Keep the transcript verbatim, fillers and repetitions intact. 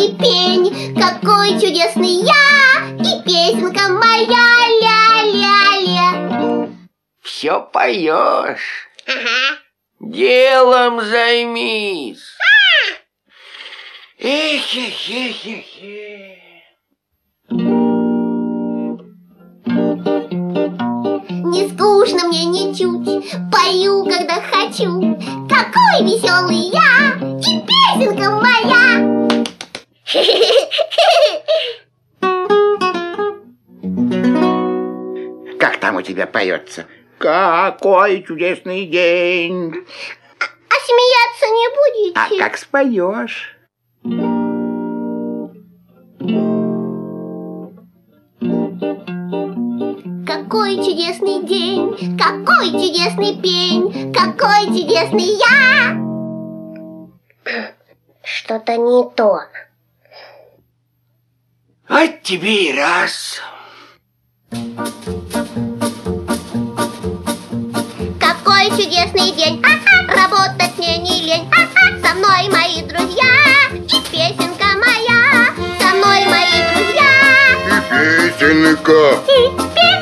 чудесный пень, какой чудесный я, и песенка моя ля-ля-ля. Все поешь. Ага. Делом займись. Эх, эх, эх, эх, эх. Не скучно мне ничуть, пою, когда хочу. Какой веселый я, и песенка моя. Как там у тебя поется? Какой чудесный день. А смеяться не будете? А как споешь? Какой чудесный день, какой чудесный пень, какой чудесный я. Что-то не то. Вот тебе и раз. Какой чудесный день, работать мне не лень. Со мной мои друзья, и песенка моя. Со мной мои друзья, И песенка. и песенка.